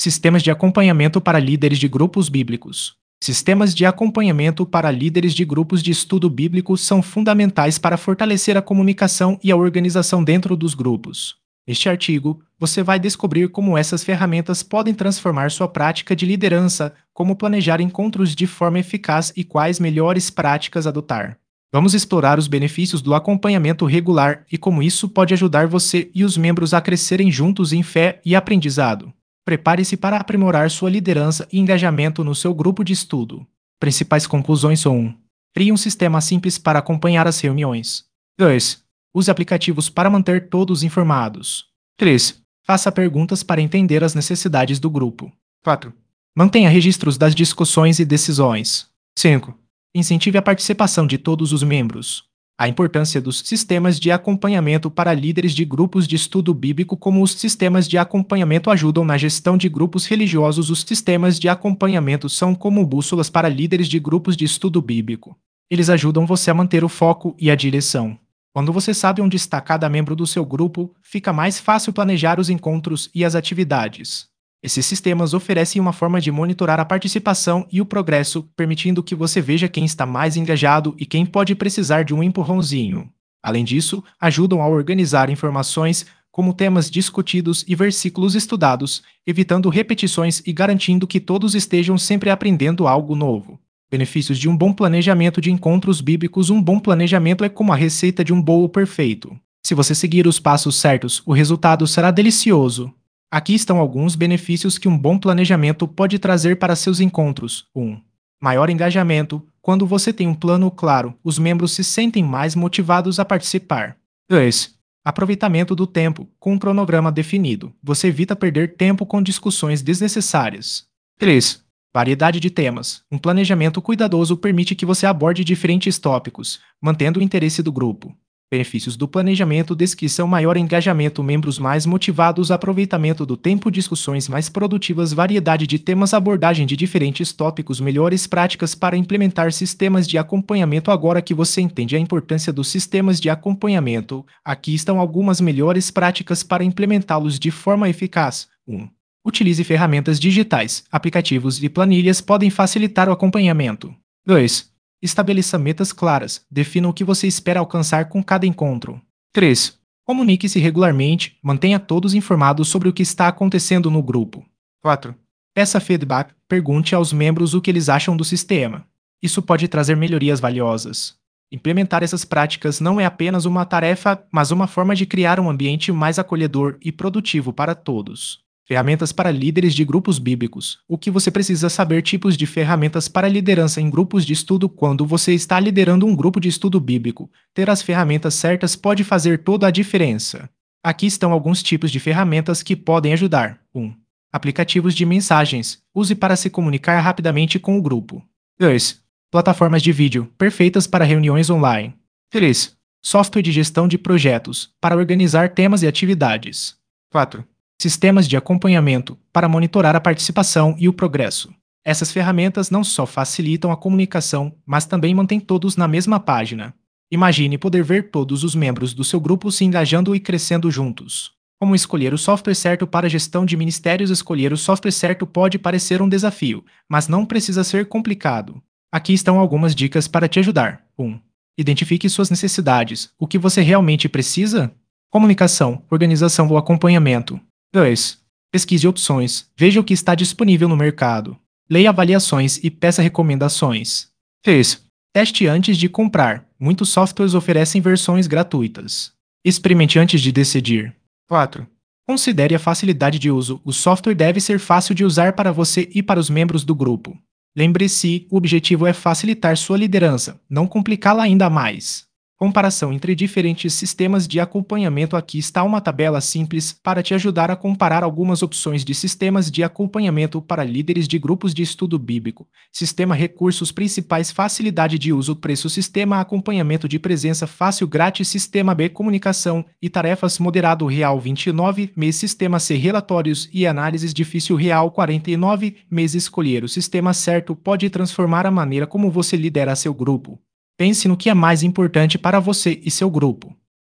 Sistemas de acompanhamento para líderes de grupos bíblicos. Sistemas de acompanhamento para líderes de grupos de estudo bíblico são fundamentais para fortalecer a comunicação e a organização dentro dos grupos. Neste artigo, você vai descobrir como essas ferramentas podem transformar sua prática de liderança, como planejar encontros de forma eficaz e quais melhores práticas adotar. Vamos explorar os benefícios do acompanhamento regular e como isso pode ajudar você e os membros a crescerem juntos em fé e aprendizado. Prepare-se para aprimorar sua liderança e engajamento no seu grupo de estudo. Principais conclusões são 1. Crie um sistema simples para acompanhar as reuniões. 2. Use aplicativos para manter todos informados. 3. Faça perguntas para entender as necessidades do grupo. 4. Mantenha registros das discussões e decisões. 5. Incentive a participação de todos os membros. A importância dos sistemas de acompanhamento para líderes de grupos de estudo bíblico. Como os sistemas de acompanhamento ajudam na gestão de grupos religiosos, os sistemas de acompanhamento são como bússolas para líderes de grupos de estudo bíblico. Eles ajudam você a manter o foco e a direção. Quando você sabe onde está cada membro do seu grupo, fica mais fácil planejar os encontros e as atividades. Esses sistemas oferecem uma forma de monitorar a participação e o progresso, permitindo que você veja quem está mais engajado e quem pode precisar de um empurrãozinho. Além disso, ajudam a organizar informações, como temas discutidos e versículos estudados, evitando repetições e garantindo que todos estejam sempre aprendendo algo novo. Benefícios de um bom planejamento de encontros bíblicos. Um bom planejamento é como a receita de um bolo perfeito. Se você seguir os passos certos, o resultado será delicioso. Aqui estão alguns benefícios que um bom planejamento pode trazer para seus encontros. 1. Maior engajamento. Quando você tem um plano claro, os membros se sentem mais motivados a participar. 2. Aproveitamento do tempo. Com um cronograma definido, você evita perder tempo com discussões desnecessárias. 3. Variedade de temas. Um planejamento cuidadoso permite que você aborde diferentes tópicos, mantendo o interesse do grupo. Benefícios do planejamento descrição maior engajamento, membros mais motivados, aproveitamento do tempo, discussões mais produtivas, variedade de temas, abordagem de diferentes tópicos, melhores práticas para implementar sistemas de acompanhamento. Agora que você entende a importância dos sistemas de acompanhamento, aqui estão algumas melhores práticas para implementá-los de forma eficaz. 1. Utilize ferramentas digitais, aplicativos e planilhas podem facilitar o acompanhamento. 2. Estabeleça metas claras, defina o que você espera alcançar com cada encontro. 3. Comunique-se regularmente, mantenha todos informados sobre o que está acontecendo no grupo. 4. Peça feedback, pergunte aos membros o que eles acham do sistema. Isso pode trazer melhorias valiosas. Implementar essas práticas não é apenas uma tarefa, mas uma forma de criar um ambiente mais acolhedor e produtivo para todos. Ferramentas para líderes de grupos bíblicos. O que você precisa saber? Tipos de ferramentas para liderança em grupos de estudo. Quando você está liderando um grupo de estudo bíblico, ter as ferramentas certas pode fazer toda a diferença. Aqui estão alguns tipos de ferramentas que podem ajudar. 1. Aplicativos de mensagens. Use para se comunicar rapidamente com o grupo. 2. Plataformas de vídeo, perfeitas para reuniões online. 3. Software de gestão de projetos, para organizar temas e atividades. 4. Sistemas de acompanhamento, para monitorar a participação e o progresso. Essas ferramentas não só facilitam a comunicação, mas também mantêm todos na mesma página. Imagine poder ver todos os membros do seu grupo se engajando e crescendo juntos. Como escolher o software certo para a gestão de ministérios? Escolher o software certo pode parecer um desafio, mas não precisa ser complicado. Aqui estão algumas dicas para te ajudar. 1. Identifique suas necessidades. O que você realmente precisa? Comunicação, organização ou acompanhamento. 2. Pesquise opções. Veja o que está disponível no mercado. Leia avaliações e peça recomendações. 3. Teste antes de comprar. Muitos softwares oferecem versões gratuitas. Experimente antes de decidir. 4. Considere a facilidade de uso. O software deve ser fácil de usar para você e para os membros do grupo. Lembre-se, o objetivo é facilitar sua liderança, não complicá-la ainda mais. Comparação entre diferentes sistemas de acompanhamento. Aqui está uma tabela simples para te ajudar a comparar algumas opções de sistemas de acompanhamento para líderes de grupos de estudo bíblico. Sistema recursos principais, facilidade de uso, preço, sistema acompanhamento de presença fácil grátis, sistema B comunicação e tarefas moderado real 29 mês, sistema C relatórios e análises difícil real 49 mês. Escolher o sistema certo pode transformar a maneira como você lidera seu grupo. Pense no que é mais importante para você e seu grupo.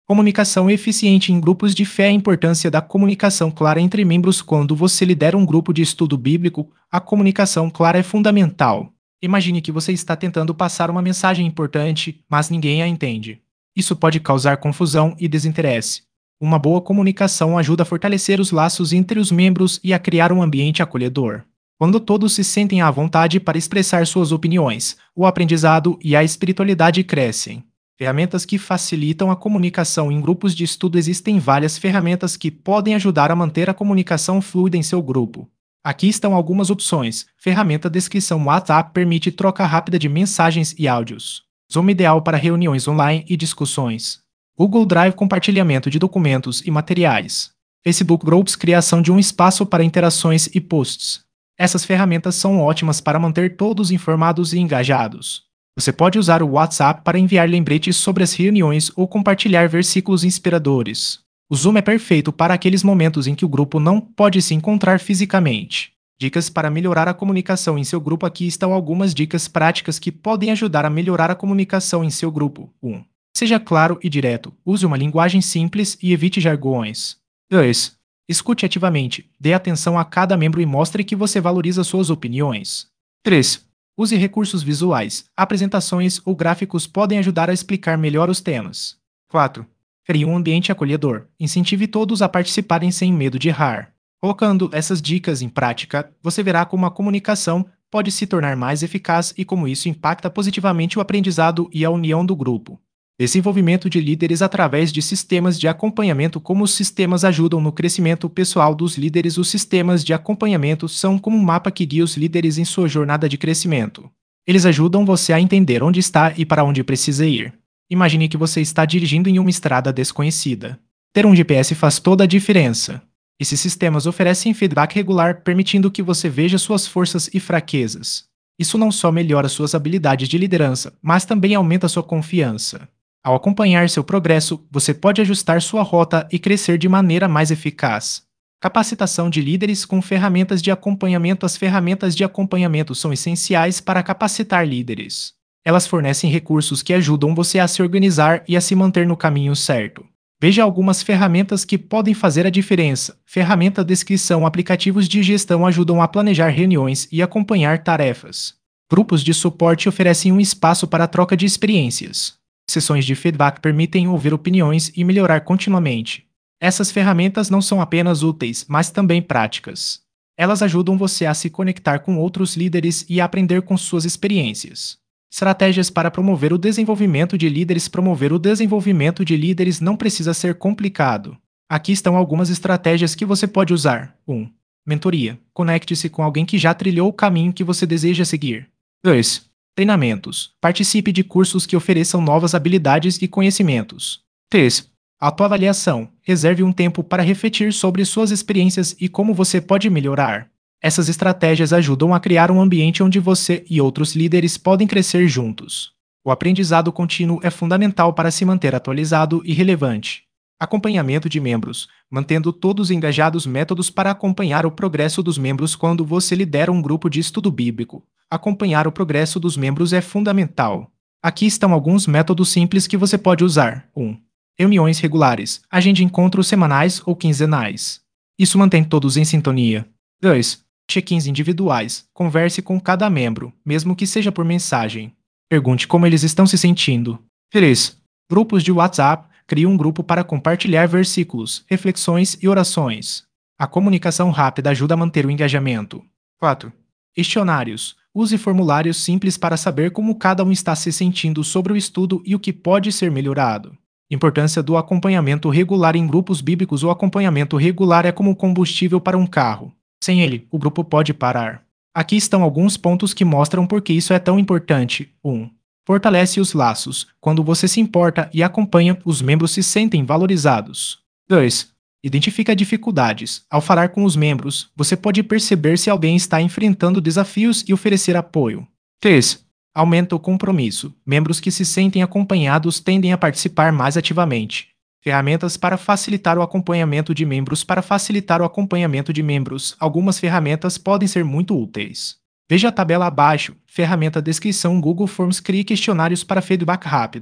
Comunicação eficiente em grupos de fé. A importância da comunicação clara entre membros. Quando você lidera um grupo de estudo bíblico, a comunicação clara é fundamental. Imagine que você está tentando passar uma mensagem importante, mas ninguém a entende. Isso pode causar confusão e desinteresse. Uma boa comunicação ajuda a fortalecer os laços entre os membros e a criar um ambiente acolhedor. Quando todos se sentem à vontade para expressar suas opiniões, o aprendizado e a espiritualidade crescem. Ferramentas que facilitam a comunicação em grupos de estudo. Existem várias ferramentas que podem ajudar a manter a comunicação fluida em seu grupo. Aqui estão algumas opções. Ferramenta descrição. WhatsApp permite troca rápida de mensagens e áudios. Zoom ideal para reuniões online e discussões. Google Drive compartilhamento de documentos e materiais. Facebook Groups criação de um espaço para interações e posts. Essas ferramentas são ótimas para manter todos informados e engajados. Você pode usar o WhatsApp para enviar lembretes sobre as reuniões ou compartilhar versículos inspiradores. O Zoom é perfeito para aqueles momentos em que o grupo não pode se encontrar fisicamente. Dicas para melhorar a comunicação em seu grupo. Aqui estão algumas dicas práticas que podem ajudar a melhorar a comunicação em seu grupo. 1. Seja claro e direto. Use uma linguagem simples e evite jargões. 2. Escute ativamente. Dê atenção a cada membro e mostre que você valoriza suas opiniões. 3. Use recursos visuais. Apresentações ou gráficos podem ajudar a explicar melhor os temas. 4. Crie um ambiente acolhedor. Incentive todos a participarem sem medo de errar. Colocando essas dicas em prática, você verá como a comunicação pode se tornar mais eficaz e como isso impacta positivamente o aprendizado e a união do grupo. Desenvolvimento de líderes através de sistemas de acompanhamento. Como os sistemas ajudam no crescimento pessoal dos líderes. Os sistemas de acompanhamento são como um mapa que guia os líderes em sua jornada de crescimento. Eles ajudam você a entender onde está e para onde precisa ir. Imagine que você está dirigindo em uma estrada desconhecida. Ter um GPS faz toda a diferença. Esses sistemas oferecem feedback regular, permitindo que você veja suas forças e fraquezas. Isso não só melhora suas habilidades de liderança, mas também aumenta sua confiança. Ao acompanhar seu progresso, você pode ajustar sua rota e crescer de maneira mais eficaz. Capacitação de líderes com ferramentas de acompanhamento. As ferramentas de acompanhamento são essenciais para capacitar líderes. Elas fornecem recursos que ajudam você a se organizar e a se manter no caminho certo. Veja algumas ferramentas que podem fazer a diferença. Ferramenta descrição. Aplicativos de gestão ajudam a planejar reuniões e acompanhar tarefas. Grupos de suporte oferecem um espaço para a troca de experiências. Sessões de feedback permitem ouvir opiniões e melhorar continuamente. Essas ferramentas não são apenas úteis, mas também práticas. Elas ajudam você a se conectar com outros líderes e a aprender com suas experiências. Estratégias para promover o desenvolvimento de líderes. Promover o desenvolvimento de líderes não precisa ser complicado. Aqui estão algumas estratégias que você pode usar. 1. Mentoria. Conecte-se com alguém que já trilhou o caminho que você deseja seguir. 2. Treinamentos. Participe de cursos que ofereçam novas habilidades e conhecimentos. 3. Autoavaliação. Reserve um tempo para refletir sobre suas experiências e como você pode melhorar. Essas estratégias ajudam a criar um ambiente onde você e outros líderes podem crescer juntos. O aprendizado contínuo é fundamental para se manter atualizado e relevante. Acompanhamento de membros. Mantendo todos engajados. Métodos para acompanhar o progresso dos membros. Quando você lidera um grupo de estudo bíblico, acompanhar o progresso dos membros é fundamental. Aqui estão alguns métodos simples que você pode usar. 1. Reuniões regulares. Agende encontros semanais ou quinzenais. Isso mantém todos em sintonia. 2. Check-ins individuais. Converse com cada membro, mesmo que seja por mensagem. Pergunte como eles estão se sentindo. 3. Grupos de WhatsApp. Crie um grupo para compartilhar versículos, reflexões e orações. A comunicação rápida ajuda a manter o engajamento. 4. Questionários. Use formulários simples para saber como cada um está se sentindo sobre o estudo e o que pode ser melhorado. Importância do acompanhamento regular em grupos bíblicos. O acompanhamento regular é como combustível para um carro. Sem ele, o grupo pode parar. Aqui estão alguns pontos que mostram por que isso é tão importante. 1. Fortalece os laços. Quando você se importa e acompanha, os membros se sentem valorizados. 2. Identifica dificuldades. Ao falar com os membros, você pode perceber se alguém está enfrentando desafios e oferecer apoio. 3. Aumenta o compromisso. Membros que se sentem acompanhados tendem a participar mais ativamente. Ferramentas para facilitar o acompanhamento de membros. Para facilitar o acompanhamento de membros, algumas ferramentas podem ser muito úteis. Veja a tabela abaixo. Ferramenta descrição. Google Forms. Crie questionários para feedback rápido.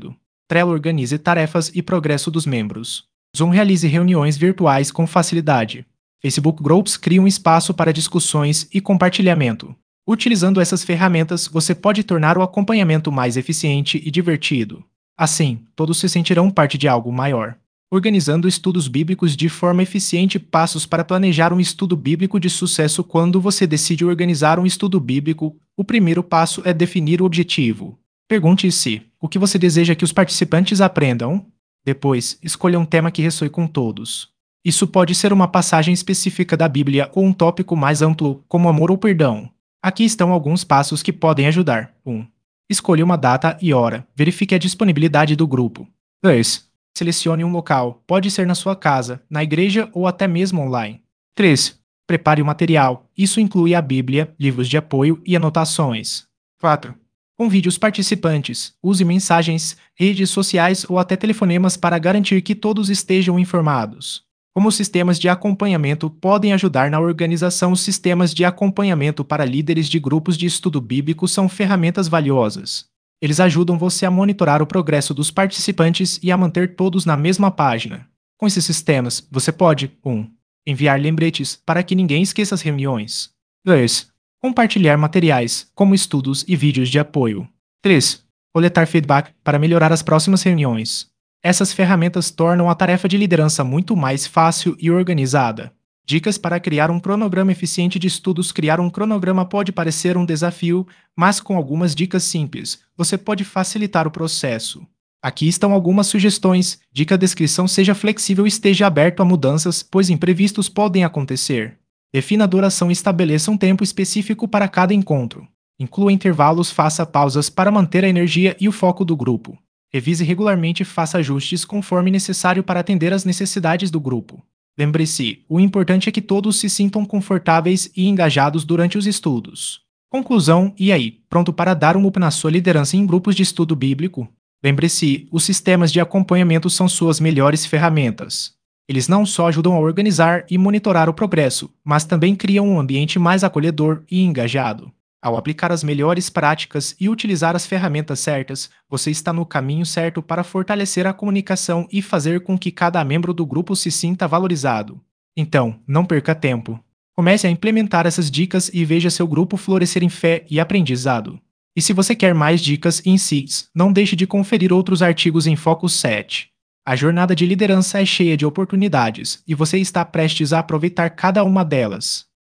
Trello organize tarefas e progresso dos membros. Zoom realize reuniões virtuais com facilidade. Facebook Groups cria um espaço para discussões e compartilhamento. Utilizando essas ferramentas, você pode tornar o acompanhamento mais eficiente e divertido. Assim, todos se sentirão parte de algo maior. Organizando estudos bíblicos de forma eficiente. Passos para planejar um estudo bíblico de sucesso. Quando você decide organizar um estudo bíblico, o primeiro passo é definir o objetivo. Pergunte-se: o que você deseja que os participantes aprendam? Depois, escolha um tema que ressoe com todos. Isso pode ser uma passagem específica da Bíblia ou um tópico mais amplo, como amor ou perdão. Aqui estão alguns passos que podem ajudar. 1. Escolha uma data e hora. Verifique a disponibilidade do grupo. 2. Selecione um local. Pode ser na sua casa, na igreja ou até mesmo online. 3. Prepare o material. Isso inclui a Bíblia, livros de apoio e anotações. 4. Convide os participantes. Use mensagens, redes sociais ou até telefonemas para garantir que todos estejam informados. Como os sistemas de acompanhamento podem ajudar na organização? Os sistemas de acompanhamento para líderes de grupos de estudo bíblico são ferramentas valiosas. Eles ajudam você a monitorar o progresso dos participantes e a manter todos na mesma página. Com esses sistemas, você pode 1. Enviar lembretes para que ninguém esqueça as reuniões. 2. Compartilhar materiais, como estudos e vídeos de apoio. 3. Coletar feedback para melhorar as próximas reuniões. Essas ferramentas tornam a tarefa de liderança muito mais fácil e organizada. Dicas para criar um cronograma eficiente de estudos. Criar um cronograma pode parecer um desafio, mas com algumas dicas simples, você pode facilitar o processo. Aqui estão algumas sugestões. Dica: a descrição seja flexível e esteja aberto a mudanças, pois imprevistos podem acontecer. Defina a duração e estabeleça um tempo específico para cada encontro. Inclua intervalos, faça pausas para manter a energia e o foco do grupo. Revise regularmente e faça ajustes conforme necessário para atender às necessidades do grupo. Lembre-se, o importante é que todos se sintam confortáveis e engajados durante os estudos. Conclusão: e aí, pronto para dar um up na sua liderança em grupos de estudo bíblico? Lembre-se, os sistemas de acompanhamento são suas melhores ferramentas. Eles não só ajudam a organizar e monitorar o progresso, mas também criam um ambiente mais acolhedor e engajado. Ao aplicar as melhores práticas e utilizar as ferramentas certas, você está no caminho certo para fortalecer a comunicação e fazer com que cada membro do grupo se sinta valorizado. Então, não perca tempo. Comece a implementar essas dicas e veja seu grupo florescer em fé e aprendizado. E se você quer mais dicas e insights, não deixe de conferir outros artigos em Focus 7. A jornada de liderança é cheia de oportunidades e você está prestes a aproveitar cada uma delas.